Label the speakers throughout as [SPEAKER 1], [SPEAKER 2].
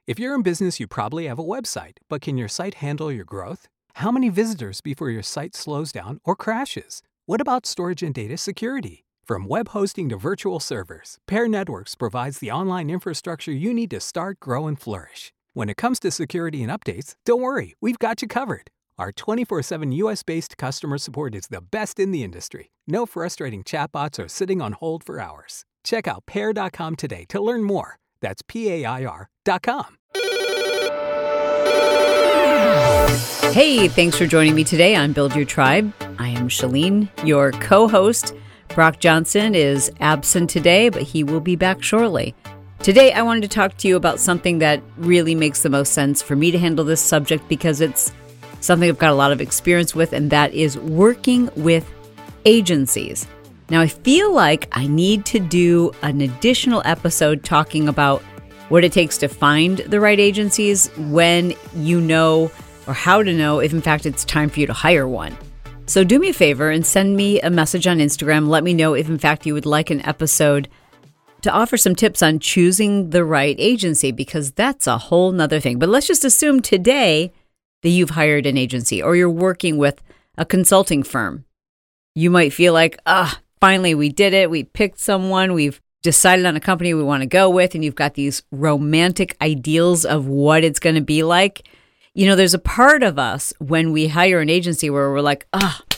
[SPEAKER 1] If you're in business, you probably have a website, but can your site handle your growth? How many visitors before your site slows down or crashes? What about storage and data security? From web hosting to virtual servers, Pair Networks provides the online infrastructure you need to start, grow, and flourish. When it comes to security and updates, don't worry, we've got you covered. Our 24/7 US-based customer support is the best in the industry. No frustrating chatbots or sitting on hold for hours. Check out pair.com today to learn more. That's PAIR.com.
[SPEAKER 2] Hey, thanks for joining me today on Build Your Tribe. I am Shalene, your co-host. Brock Johnson is absent today, but he will be back shortly. Today, I wanted to talk to you about something that really makes the most sense for me to handle this subject because it's something I've got a lot of experience with, and that is working with agencies. Now, I feel like I need to do an additional episode talking about what it takes to find the right agencies, when you know or how to know if, in fact, it's time for you to hire one. So do me a favor and send me a message on Instagram. Let me know if, in fact, you would like an episode to offer some tips on choosing the right agency, because that's a whole nother thing. But let's just assume today that you've hired an agency or you're working with a consulting firm. You might feel like, finally we did it. We picked someone. We've decided on a company we want to go with, and you've got these romantic ideals of what it's going to be like. You know, there's a part of us when we hire an agency where we're like,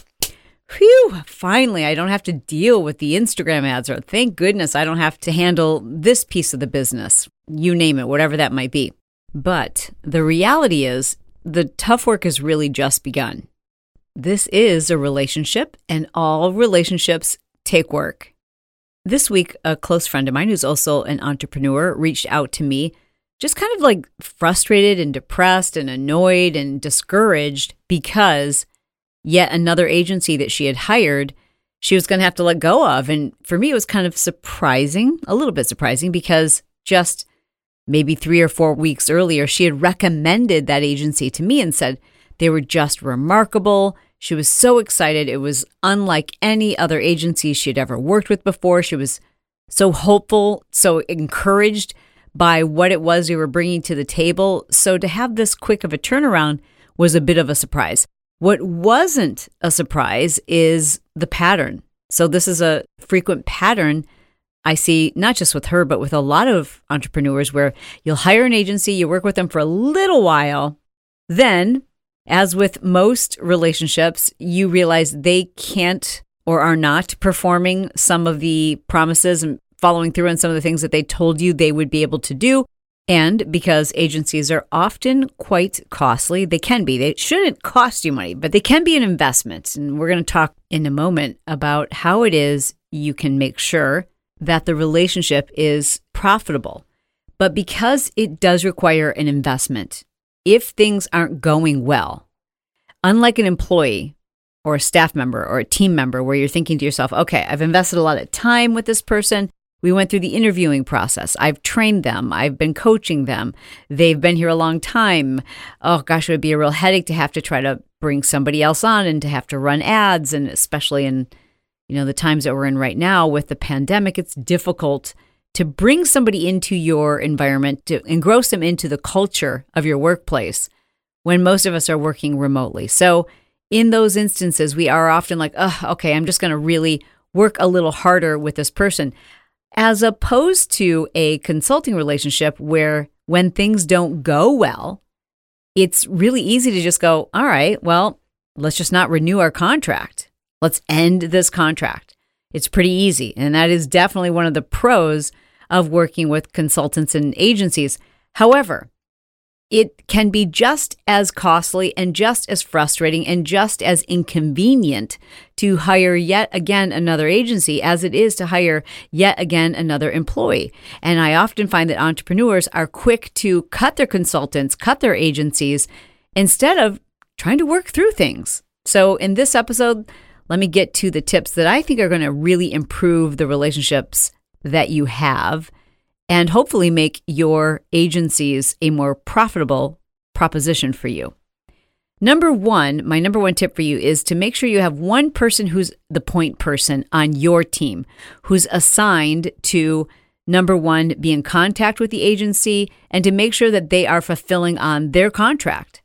[SPEAKER 2] finally, I don't have to deal with the Instagram ads, or thank goodness I don't have to handle this piece of the business. You name it, whatever that might be. But the reality is the tough work has really just begun. This is a relationship, and all relationships take work. This week, a close friend of mine who's also an entrepreneur reached out to me, just kind of like frustrated and depressed and annoyed and discouraged because yet another agency that she had hired, she was going to have to let go of. And for me, it was kind of surprising, a little bit surprising, because just maybe 3 or 4 weeks earlier, she had recommended that agency to me and said they were just remarkable. She was so excited. It was unlike any other agency she had ever worked with before. She was so hopeful, so encouraged by what it was we were bringing to the table. So to have this quick of a turnaround was a bit of a surprise. What wasn't a surprise is the pattern. So this is a frequent pattern I see, not just with her, but with a lot of entrepreneurs, where you'll hire an agency, you work with them for a little while, then, as with most relationships, you realize they can't or are not performing some of the promises and following through on some of the things that they told you they would be able to do. And because agencies are often quite costly, they can be. They shouldn't cost you money, but they can be an investment. And we're going to talk in a moment about how it is you can make sure that the relationship is profitable. But because it does require an investment, if things aren't going well, unlike an employee or a staff member or a team member where you're thinking to yourself, okay, I've invested a lot of time with this person. We went through the interviewing process. I've trained them. I've been coaching them. They've been here a long time. Oh gosh, it would be a real headache to have to try to bring somebody else on and to have to run ads. And especially in, the times that we're in right now with the pandemic, it's difficult to bring somebody into your environment, to engross them into the culture of your workplace when most of us are working remotely. So in those instances, we are often like, okay, I'm just going to really work a little harder with this person, as opposed to a consulting relationship where when things don't go well, it's really easy to just go, all right, well, let's just not renew our contract. Let's end this contract. It's pretty easy. And that is definitely one of the pros of working with consultants and agencies. However, it can be just as costly and just as frustrating and just as inconvenient to hire yet again another agency as it is to hire yet again another employee. And I often find that entrepreneurs are quick to cut their consultants, cut their agencies, instead of trying to work through things. So in this episode, let me get to the tips that I think are going to really improve the relationships that you have and hopefully make your agencies a more profitable proposition for you. My number one tip for you is to make sure you have one person who's the point person on your team, who's assigned to number one, be in contact with the agency and to make sure that they are fulfilling on their contract.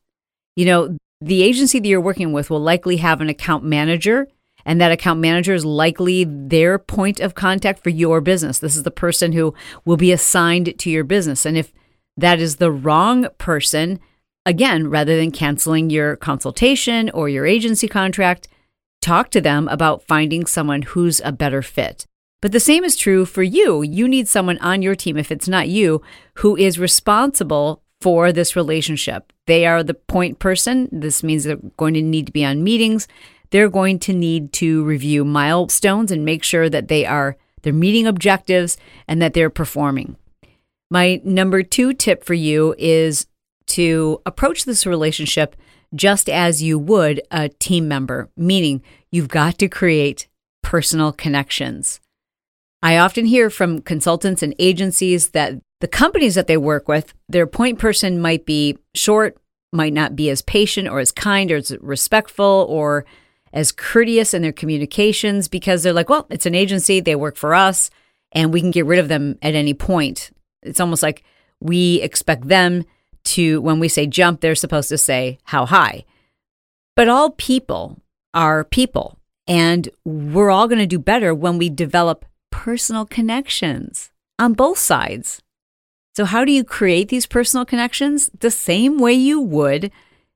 [SPEAKER 2] The agency that you're working with will likely have an account manager, and that account manager is likely their point of contact for your business. This is the person who will be assigned to your business. And if that is the wrong person, again, rather than canceling your consultation or your agency contract, talk to them about finding someone who's a better fit. But the same is true for you. You need someone on your team, if it's not you, who is responsible for this relationship. They are the point person. This means they're going to need to be on meetings. They're going to need to review milestones and make sure that they're meeting objectives and that they're performing. My number 2 tip for you is to approach this relationship just as you would a team member, meaning you've got to create personal connections. I often hear from consultants and agencies that the companies that they work with, their point person might be short, might not be as patient or as kind or as respectful or as courteous in their communications because they're like, well, it's an agency, they work for us, and we can get rid of them at any point. It's almost like we expect them to, when we say jump, they're supposed to say how high. But all people are people, and we're all going to do better when we develop personal connections on both sides. So how do you create these personal connections? The same way you would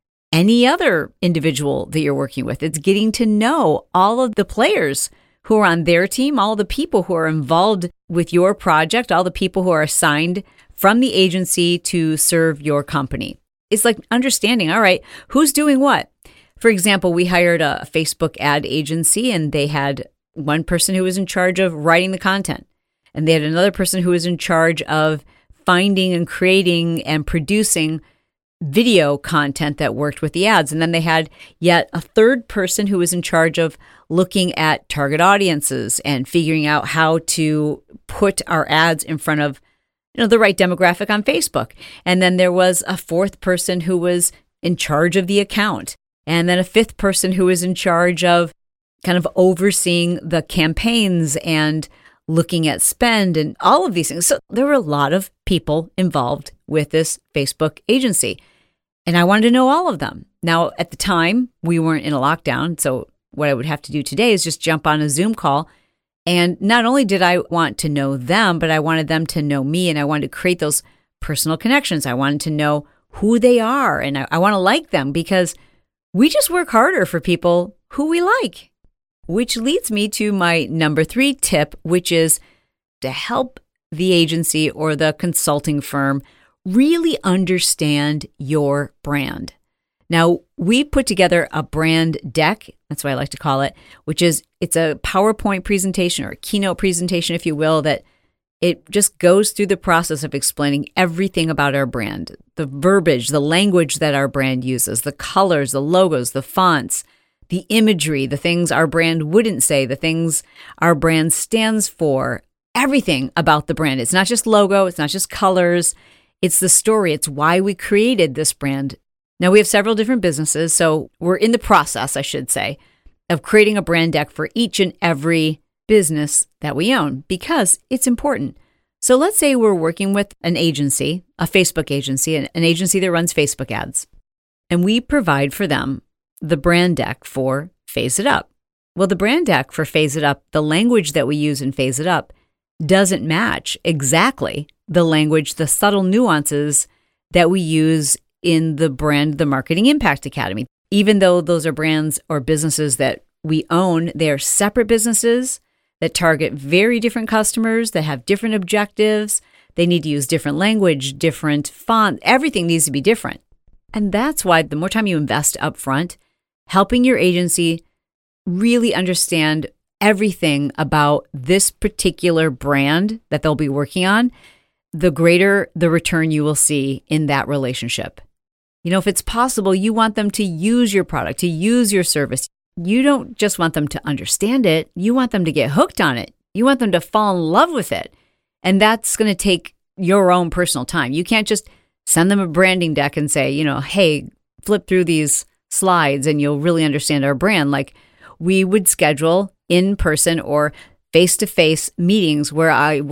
[SPEAKER 2] any other individual that you're working with. It's getting to know all of the players who are on their team, all the people who are involved with your project, all the people who are assigned from the agency to serve your company. It's like understanding, all right, who's doing what? For example, we hired a Facebook ad agency, and they had one person who was in charge of writing the content, and they had another person who was in charge of finding and creating and producing video content that worked with the ads. And then they had yet a third person who was in charge of looking at target audiences and figuring out how to put our ads in front of the right demographic on Facebook. And then there was a fourth person who was in charge of the account. And then a fifth person who was in charge of kind of overseeing the campaigns and looking at spend and all of these things. So there were a lot of people involved with this Facebook agency. And I wanted to know all of them. Now, at the time, we weren't in a lockdown. So what I would have to do today is just jump on a Zoom call. And not only did I want to know them, but I wanted them to know me. And I wanted to create those personal connections. I wanted to know who they are. And I want to like them because we just work harder for people who we like. Which leads me to my number 3 tip, which is to help the agency or the consulting firm really understand your brand. Now, we put together a brand deck, that's what I like to call it, which is it's a PowerPoint presentation or a keynote presentation, if you will, that it just goes through the process of explaining everything about our brand, the verbiage, the language that our brand uses, the colors, the logos, the fonts, the imagery, the things our brand wouldn't say, the things our brand stands for, everything about the brand. It's not just logo, it's not just colors, it's the story, it's why we created this brand. Now, we have several different businesses, so we're in the process, I should say, of creating a brand deck for each and every business that we own because it's important. So let's say we're working with an agency, a Facebook agency, an agency that runs Facebook ads, and we provide for them the brand deck for Phase It Up. Well, the brand deck for Phase It Up, the language that we use in Phase It Up doesn't match exactly the language, the subtle nuances that we use in the Marketing Impact Academy. Even though those are brands or businesses that we own, they are separate businesses that target very different customers, that have different objectives. They need to use different language, different font. Everything needs to be different. And that's why the more time you invest up front, helping your agency really understand everything about this particular brand that they'll be working on, the greater the return you will see in that relationship. If it's possible, you want them to use your product, to use your service. You don't just want them to understand it. You want them to get hooked on it. You want them to fall in love with it. And that's going to take your own personal time. You can't just send them a branding deck and say, hey, flip through these slides and you'll really understand our brand. Like we would schedule in-person or face-to-face meetings where I will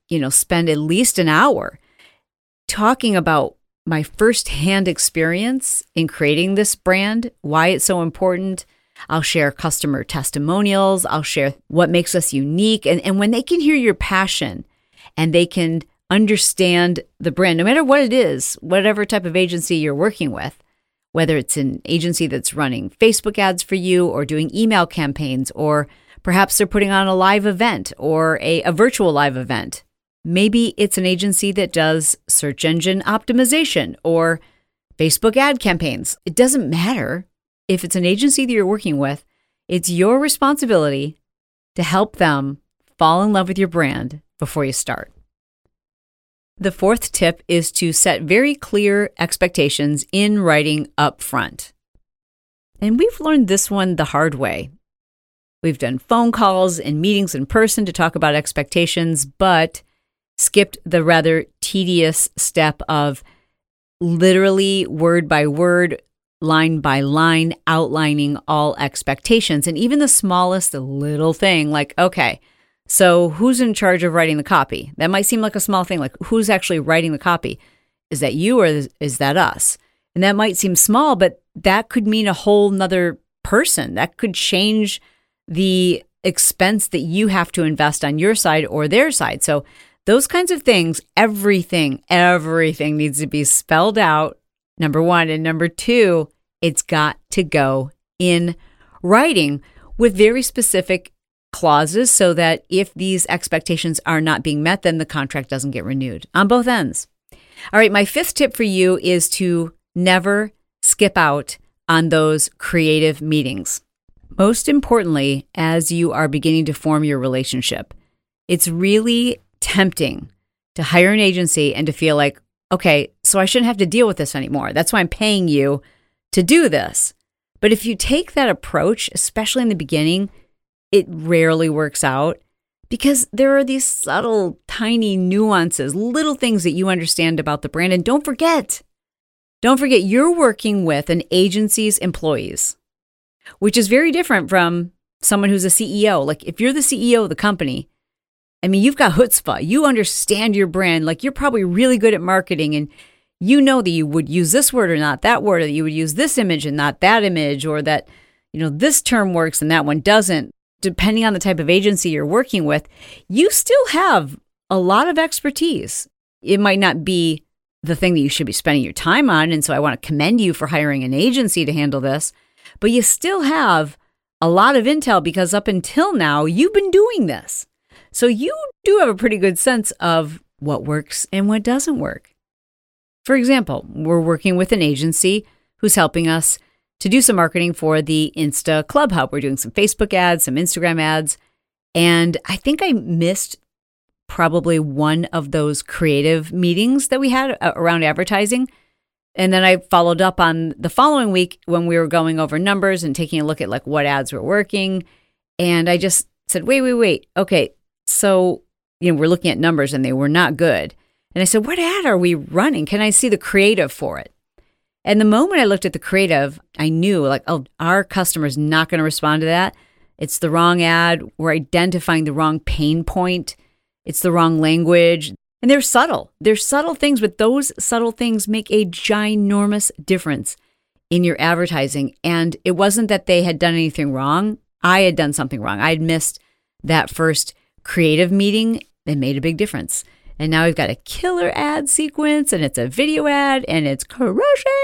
[SPEAKER 2] spend at least an hour talking about my firsthand experience in creating this brand, why it's so important. I'll share customer testimonials. I'll share what makes us unique. And when they can hear your passion and they can understand the brand, no matter what it is, whatever type of agency you're working with, whether it's an agency that's running Facebook ads for you or doing email campaigns, or perhaps they're putting on a live event or a virtual live event. Maybe it's an agency that does search engine optimization or Facebook ad campaigns. It doesn't matter. If it's an agency that you're working with, it's your responsibility to help them fall in love with your brand before you start. The fourth tip is to set very clear expectations in writing up front. And we've learned this one the hard way. We've done phone calls and meetings in person to talk about expectations, but skipped the rather tedious step of literally word by word, line by line, outlining all expectations. And even the smallest little thing, like, okay, so who's in charge of writing the copy? That might seem like a small thing, like who's actually writing the copy? Is that you or is that us? And that might seem small, but that could mean a whole nother person. That could change the expense that you have to invest on your side or their side. So those kinds of things, everything needs to be spelled out, number one. And number two, it's got to go in writing with very specific clauses so that if these expectations are not being met, then the contract doesn't get renewed on both ends. All right, my fifth tip for you is to never skip out on those creative meetings. Most importantly, as you are beginning to form your relationship, it's really tempting to hire an agency and to feel like, okay, so I shouldn't have to deal with this anymore. That's why I'm paying you to do this. But if you take that approach, especially in the beginning, it rarely works out because there are these subtle, tiny nuances, little things that you understand about the brand. And don't forget, you're working with an agency's employees, which is very different from someone who's a CEO. Like if you're the CEO of the company, I mean, you've got chutzpah. You understand your brand. Like you're probably really good at marketing and you know that you would use this word or not that word, or that you would use this image and not that image, or that, this term works and that one doesn't. Depending on the type of agency you're working with, you still have a lot of expertise. It might not be the thing that you should be spending your time on. And so I want to commend you for hiring an agency to handle this, but you still have a lot of intel because up until now, you've been doing this. So you do have a pretty good sense of what works and what doesn't work. For example, we're working with an agency who's helping us to do some marketing for the Insta Club Hub. We're doing some Facebook ads, some Instagram ads, and I think I missed probably one of those creative meetings that we had around advertising. And then I followed up on the following week when we were going over numbers and taking a look at like what ads were working. And I just said, wait. Okay, so we're looking at numbers and they were not good. And I said, what ad are we running? Can I see the creative for it? And the moment I looked at the creative, I knew like, oh, our customer's not going to respond to that. It's the wrong ad. We're identifying the wrong pain point. It's the wrong language. And they're subtle. They're subtle things, but those subtle things make a ginormous difference in your advertising. And it wasn't that they had done anything wrong. I had done something wrong. I had missed that first creative meeting. It made a big difference. And now we've got a killer ad sequence and it's a video ad and it's crushing.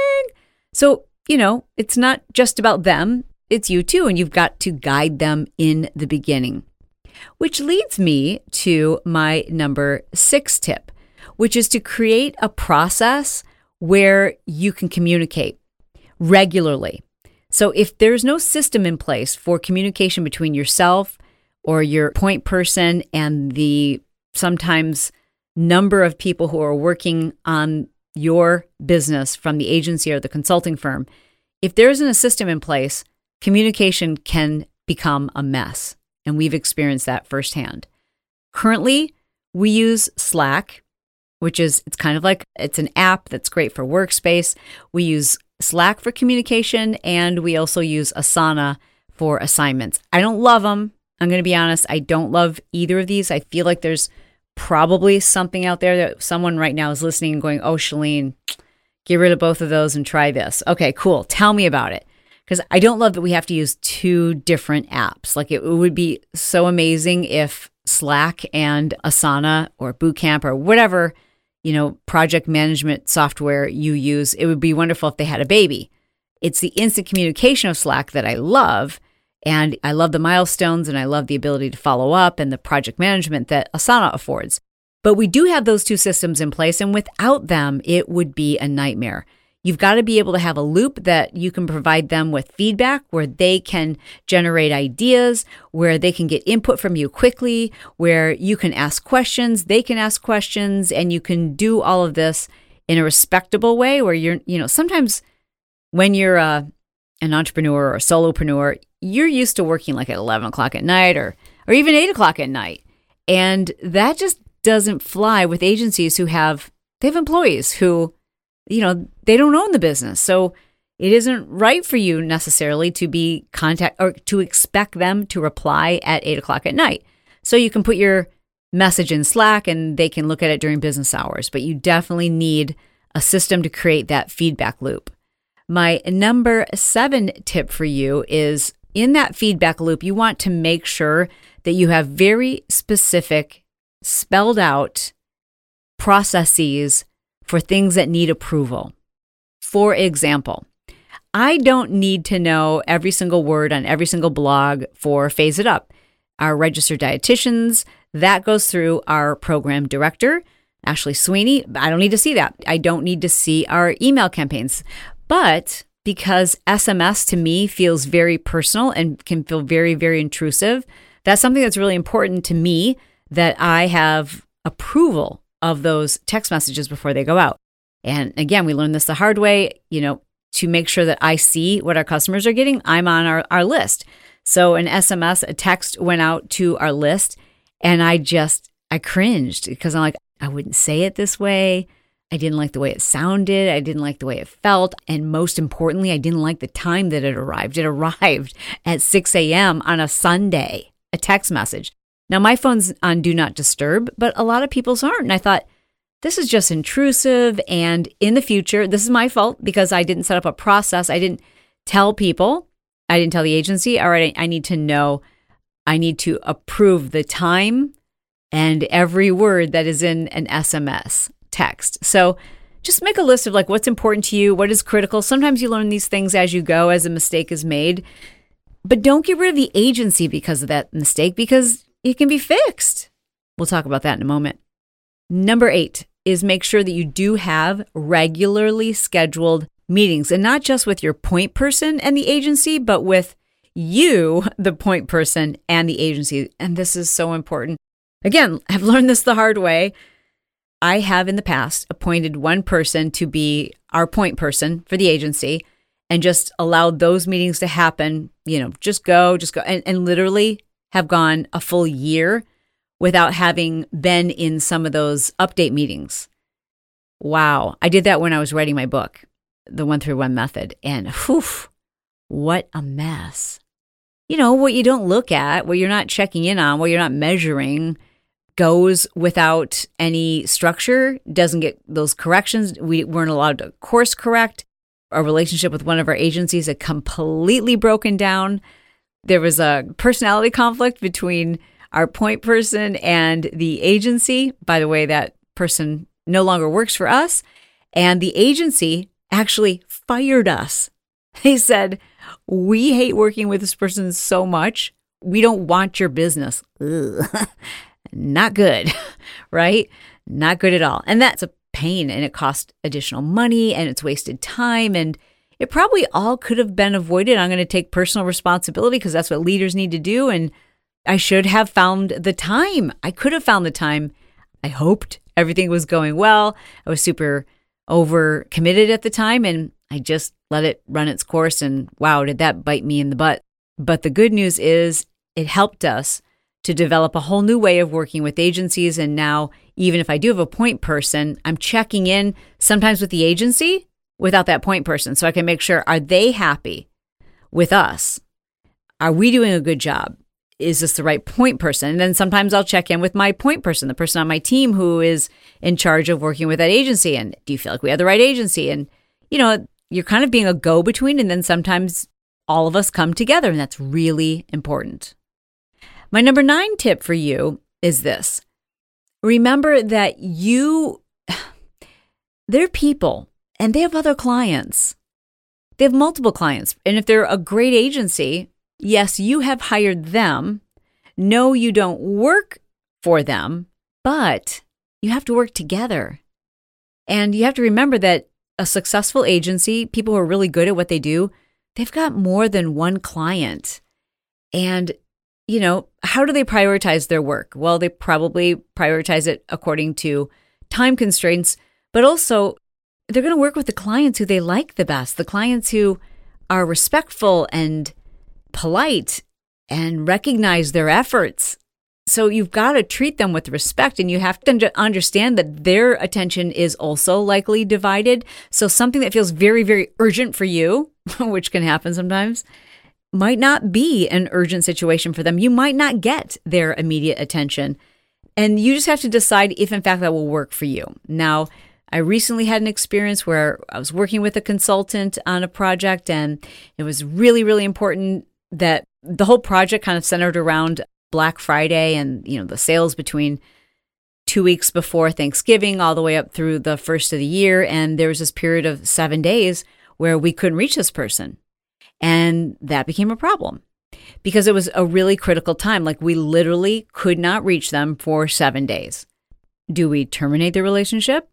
[SPEAKER 2] So, it's not just about them. It's you too. And you've got to guide them in the beginning. Which leads me to my number 6 tip, which is to create a process where you can communicate regularly. So if there's no system in place for communication between yourself or your point person and the sometimes number of people who are working on your business from the agency or the consulting firm, if there isn't a system in place, communication can become a mess. And we've experienced that firsthand. Currently, we use Slack, it's kind of like, it's an app that's great for workspace. We use Slack for communication, and we also use Asana for assignments. I don't love them. I'm going to be honest. I don't love either of these. I feel like there's probably something out there that someone right now is listening and going, oh, Chalene, get rid of both of those and try this. Okay, cool. Tell me about it. Because I don't love that we have to use two different apps. Like it would be so amazing if Slack and Asana or Bootcamp or whatever, project management software you use, it would be wonderful if they had a baby. It's the instant communication of Slack that I love. And I love the milestones and I love the ability to follow up and the project management that Asana affords. But we do have those two systems in place, and without them, it would be a nightmare. You've got to be able to have a loop that you can provide them with feedback, where they can generate ideas, where they can get input from you quickly, where you can ask questions, they can ask questions, and you can do all of this in a respectable way where sometimes when you're an entrepreneur or a solopreneur, you're used to working like at 11 o'clock at night or even 8 o'clock at night. And that just doesn't fly with agencies they have employees who, they don't own the business. So it isn't right for you necessarily to be or to expect them to reply at 8 o'clock at night. So you can put your message in Slack and they can look at it during business hours, but you definitely need a system to create that feedback loop. My number 7 tip for you is in that feedback loop, you want to make sure that you have very specific, spelled out processes for things that need approval. For example, I don't need to know every single word on every single blog for Phase It Up. Our registered dietitians, that goes through our program director, Ashley Sweeney. I don't need to see that. I don't need to see our email campaigns. But because SMS to me feels very personal and can feel very, very intrusive, that's something that's really important to me, that I have approval of those text messages before they go out. And again, we learned this the hard way, to make sure that I see what our customers are getting, I'm on our list. So an SMS, a text went out to our list, and I cringed because I'm like, I wouldn't say it this way. I didn't like the way it sounded. I didn't like the way it felt. And most importantly, I didn't like the time that it arrived. It arrived at 6 a.m. on a Sunday, a text message. Now, my phone's on Do Not Disturb, but a lot of people's aren't. And I thought, this is just intrusive. And in the future, this is my fault because I didn't set up a process. I didn't tell people. I didn't tell the agency, all right, I need to know, I need to approve the time and every word that is in an SMS text. So just make a list of like what's important to you, what is critical. Sometimes you learn these things as you go, as a mistake is made. But don't get rid of the agency because of that mistake, because it can be fixed. We'll talk about that in a moment. Number 8 is make sure that you do have regularly scheduled meetings, and not just with your point person and the agency, but with you, the point person and the agency. And this is so important. Again, I've learned this the hard way. I have in the past appointed one person to be our point person for the agency and just allowed those meetings to happen, just go, and literally have gone a full year without having been in some of those update meetings. Wow. I did that when I was writing my book, The 1-3-1 Method, and whew, what a mess. What you don't look at, what you're not checking in on, what you're not measuring goes without any structure, doesn't get those corrections. We weren't allowed to course correct. Our relationship with one of our agencies had completely broken down. There was a personality conflict between our point person and the agency. By the way, that person no longer works for us. And the agency actually fired us. They said, we hate working with this person so much. We don't want your business. Ugh. Not good, right? Not good at all. And that's a pain, and it costs additional money, and it's wasted time, and it probably all could have been avoided. I'm going to take personal responsibility because that's what leaders need to do, and I should have found the time. I could have found the time. I hoped everything was going well. I was super over-committed at the time, and I just let it run its course, and wow, did that bite me in the butt. But the good news is it helped us to develop a whole new way of working with agencies. And now, even if I do have a point person, I'm checking in sometimes with the agency without that point person. So I can make sure, are they happy with us? Are we doing a good job? is this the right point person? And then sometimes I'll check in with my point person, the person on my team who is in charge of working with that agency. And do you feel like we have the right agency? And, you're kind of being a go-between, and then sometimes all of us come together, and that's really important. My number 9 tip for you is this. Remember that they're people, and they have other clients. They have multiple clients. And if they're a great agency, yes, you have hired them. No, you don't work for them, but you have to work together. And you have to remember that a successful agency, people who are really good at what they do, they've got more than one client. And, how do they prioritize their work? Well, they probably prioritize it according to time constraints, but also they're going to work with the clients who they like the best, the clients who are respectful and polite and recognize their efforts. So you've got to treat them with respect, and you have to understand that their attention is also likely divided. So something that feels very, very urgent for you, which can happen sometimes, might not be an urgent situation for them. You might not get their immediate attention. And you just have to decide if, in fact, that will work for you. Now, I recently had an experience where I was working with a consultant on a project, and it was really, really important that the whole project kind of centered around Black Friday and, the sales between 2 weeks before Thanksgiving all the way up through the first of the year. And there was this period of 7 days where we couldn't reach this person. And that became a problem because it was a really critical time. Like, we literally could not reach them for 7 days. Do we terminate the relationship?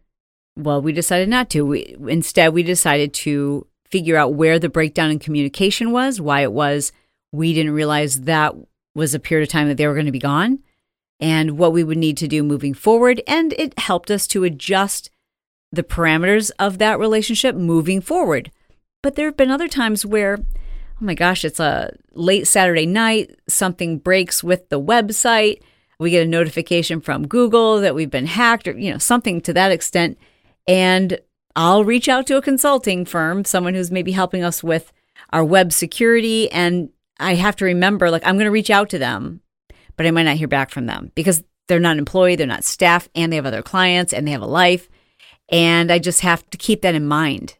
[SPEAKER 2] Well, we decided not to. Instead, we decided to figure out where the breakdown in communication was, why it was we didn't realize that was a period of time that they were going to be gone, and what we would need to do moving forward. And it helped us to adjust the parameters of that relationship moving forward. But there have been other times where, oh my gosh, it's a late Saturday night, something breaks with the website, we get a notification from Google that we've been hacked, or something to that extent. And I'll reach out to a consulting firm, someone who's maybe helping us with our web security. And I have to remember, I'm going to reach out to them, but I might not hear back from them because they're not employed, they're not staff, and they have other clients, and they have a life. And I just have to keep that in mind.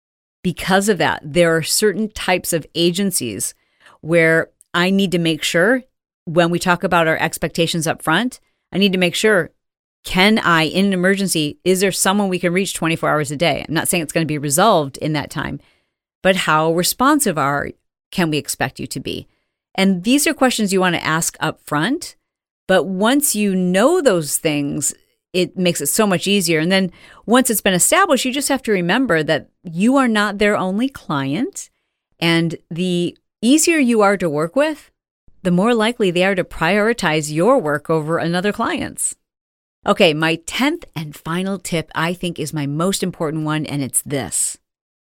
[SPEAKER 2] Because of that, there are certain types of agencies where I need to make sure when we talk about our expectations up front, I need to make sure, can I, in an emergency, is there someone we can reach 24 hours a day? I'm not saying it's going to be resolved in that time, but how responsive can we expect you to be? And these are questions you want to ask up front. But once you know those things, it makes it so much easier. And then once it's been established, you just have to remember that you are not their only client. And the easier you are to work with, the more likely they are to prioritize your work over another client's. Okay, my 10th and final tip, I think, is my most important one, and it's this.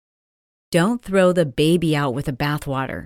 [SPEAKER 2] Don't throw the baby out with the bathwater.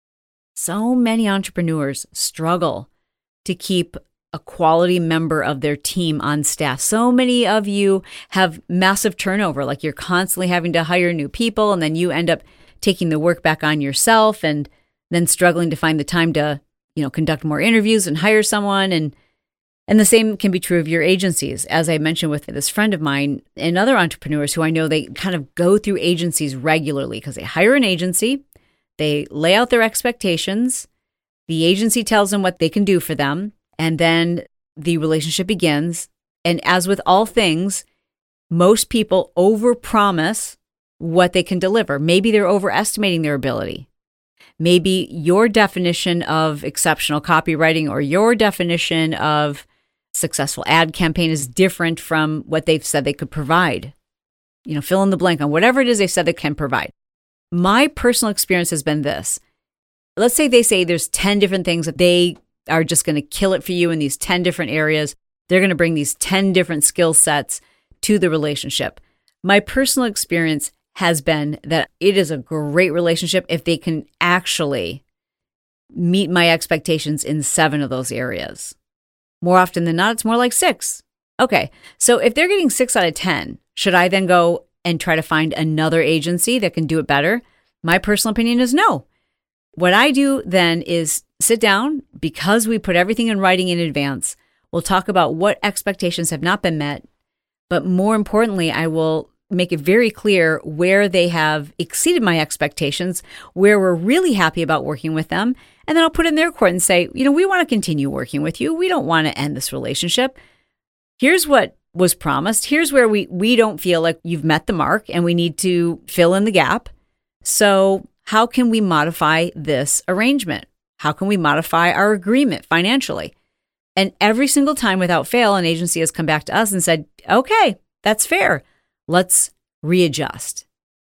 [SPEAKER 2] So many entrepreneurs struggle to keep a quality member of their team on staff. So many of you have massive turnover, like you're constantly having to hire new people, and then you end up taking the work back on yourself and then struggling to find the time to, conduct more interviews and hire someone. And the same can be true of your agencies. As I mentioned with this friend of mine and other entrepreneurs who I know, they kind of go through agencies regularly because they hire an agency, they lay out their expectations, the agency tells them what they can do for them, and then the relationship begins. And as with all things, most people overpromise what they can deliver. Maybe they're overestimating their ability. Maybe your definition of exceptional copywriting or your definition of successful ad campaign is different from what they've said they could provide. Fill in the blank on whatever it is they've said they can provide. My personal experience has been this. Let's say they say there's 10 different things that they are just going to kill it for you in these 10 different areas. They're going to bring these 10 different skill sets to the relationship. My personal experience has been that it is a great relationship if they can actually meet my expectations in 7 of those areas. More often than not, it's more like 6. Okay, so if they're getting 6 out of 10, should I then go and try to find another agency that can do it better? My personal opinion is no. What I do then is sit down, because we put everything in writing in advance. We'll talk about what expectations have not been met. But more importantly, I will make it very clear where they have exceeded my expectations, where we're really happy about working with them. And then I'll put in their court and say, we want to continue working with you. We don't want to end this relationship. Here's what was promised. Here's where we don't feel like you've met the mark and we need to fill in the gap. So how can we modify this arrangement? How can we modify our agreement financially? And every single time without fail, an agency has come back to us and said, okay, that's fair. Let's readjust.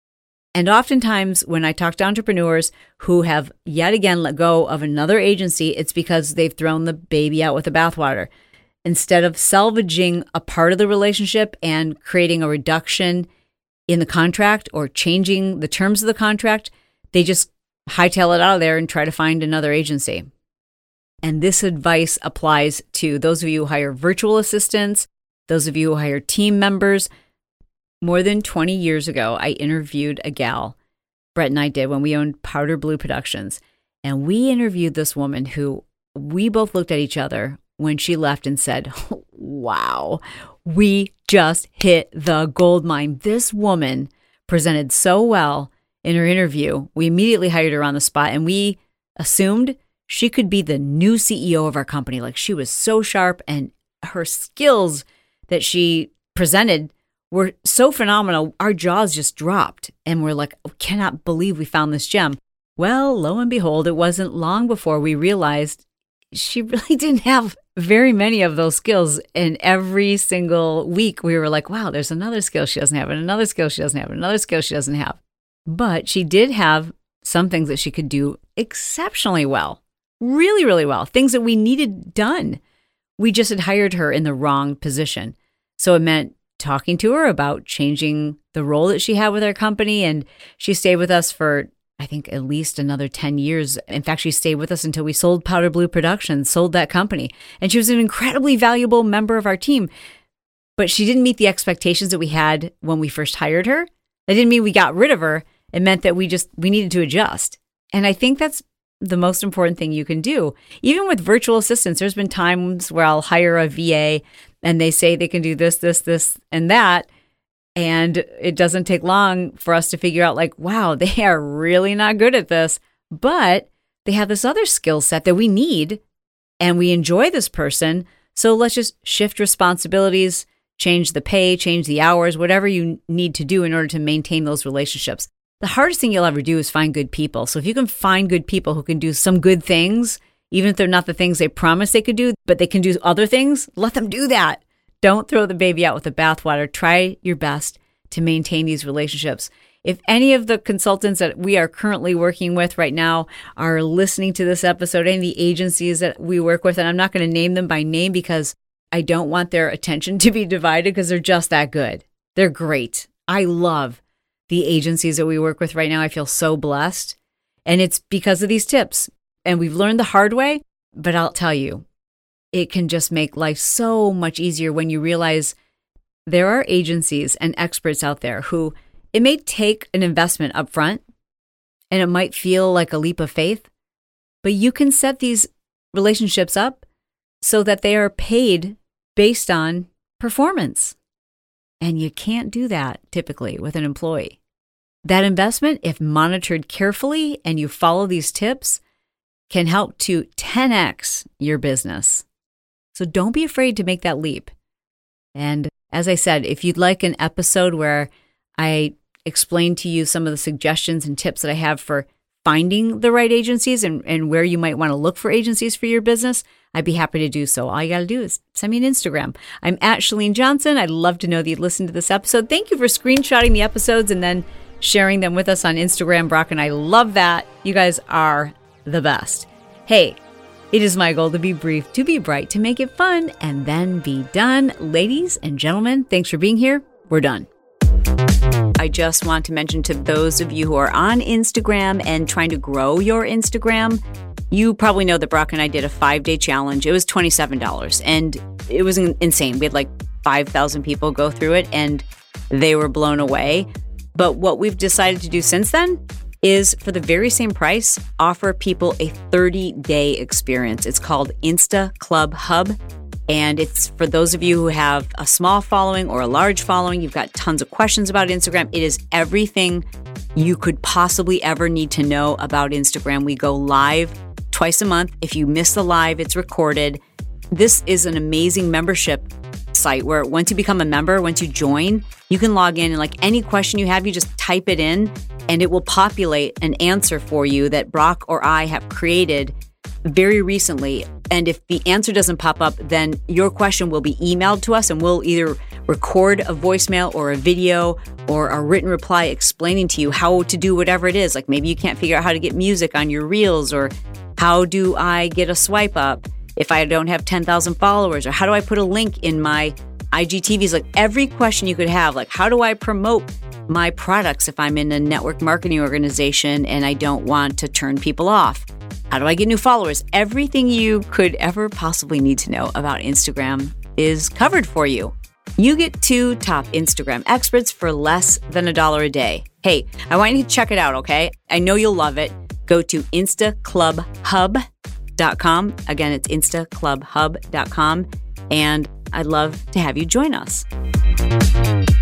[SPEAKER 2] And oftentimes when I talk to entrepreneurs who have yet again let go of another agency, it's because they've thrown the baby out with the bathwater. Instead of salvaging a part of the relationship and creating a reduction in the contract or changing the terms of the contract, they just hightail it out of there and try to find another agency. And this advice applies to those of you who hire virtual assistants, those of you who hire team members. More than 20 years ago, I interviewed a gal, Brett and I did, when we owned Powder Blue Productions. And we interviewed this woman who we both looked at each other when she left and said, wow, we just hit the gold mine. This woman presented so well in her interview. We immediately hired her on the spot and we assumed she could be the new CEO of our company. Like, she was so sharp and her skills that she presented were so phenomenal. Our jaws just dropped and we're like, I cannot believe we found this gem. Well, lo and behold, it wasn't long before we realized she really didn't have very many of those skills. And every single week we were like, wow, there's another skill she doesn't have, and another skill she doesn't have, and another skill she doesn't have. But she did have some things that she could do exceptionally well, really, really well, things that we needed done. We just had hired her in the wrong position. So it meant talking to her about changing the role that she had with our company. And she stayed with us for, I think, at least another 10 years. In fact, she stayed with us until we sold Powder Blue Productions, sold that company. And she was an incredibly valuable member of our team. But she didn't meet the expectations that we had when we first hired her. That didn't mean we got rid of her. It meant that we needed to adjust. And I think that's the most important thing you can do. Even with virtual assistants, there's been times where I'll hire a VA and they say they can do this, and that. And it doesn't take long for us to figure out, like, wow, they are really not good at this, but they have this other skill set that we need and we enjoy this person. So let's just shift responsibilities, change the pay, change the hours, whatever you need to do in order to maintain those relationships. The hardest thing you'll ever do is find good people. So if you can find good people who can do some good things, even if they're not the things they promised they could do, but they can do other things, let them do that. Don't throw the baby out with the bathwater. Try your best to maintain these relationships. If any of the consultants that we are currently working with right now are listening to this episode, any of the agencies that we work with, and I'm not going to name them by name because I don't want their attention to be divided because they're just that good. They're great. I love the agencies that we work with right now. I feel so blessed. And it's because of these tips. And we've learned the hard way, but I'll tell you, it can just make life so much easier when you realize there are agencies and experts out there who it may take an investment up front and it might feel like a leap of faith, but you can set these relationships up so that they are paid based on performance. And you can't do that typically with an employee. That investment, if monitored carefully and you follow these tips, can help to 10x your business. So don't be afraid to make that leap. And as I said, if you'd like an episode where I explain to you some of the suggestions and tips that I have for finding the right agencies and where you might want to look for agencies for your business, I'd be happy to do so. All you got to do is send me an Instagram. I'm at Chalene Johnson. I'd love to know that you listened to this episode. Thank you for screenshotting the episodes and then sharing them with us on Instagram, Brock, and I love that. You guys are the best. Hey, it is my goal to be brief, to be bright, to make it fun, and then be done. Ladies and gentlemen, thanks for being here. We're done. I just want to mention to those of you who are on Instagram and trying to grow your Instagram, you probably know that Brock and I did a 5-day challenge. It was $27 and it was insane. We had like 5,000 people go through it and they were blown away. But what we've decided to do since then is for the very same price, offer people a 30-day experience. It's called Insta Club Hub. And it's for those of you who have a small following or a large following, you've got tons of questions about Instagram. It is everything you could possibly ever need to know about Instagram. We go live twice a month. If you miss the live, it's recorded. This is an amazing membership site where once you become a member, once you join, you can log in and like any question you have, you just type it in and it will populate an answer for you that Brock or I have created very recently. And if the answer doesn't pop up, then your question will be emailed to us and we'll either record a voicemail or a video or a written reply explaining to you how to do whatever it is. Like maybe you can't figure out how to get music on your reels, or how do I get a swipe up if I don't have 10,000 followers, or how do I put a link in my IGTVs? Like every question you could have, like how do I promote my products if I'm in a network marketing organization and I don't want to turn people off? How do I get new followers? Everything you could ever possibly need to know about Instagram is covered for you. You get 2 top Instagram experts for less than $1 a day. Hey, I want you to check it out, okay? I know you'll love it. Go to instaclubhub.com. Again, it's instaclubhub.com. And I'd love to have you join us.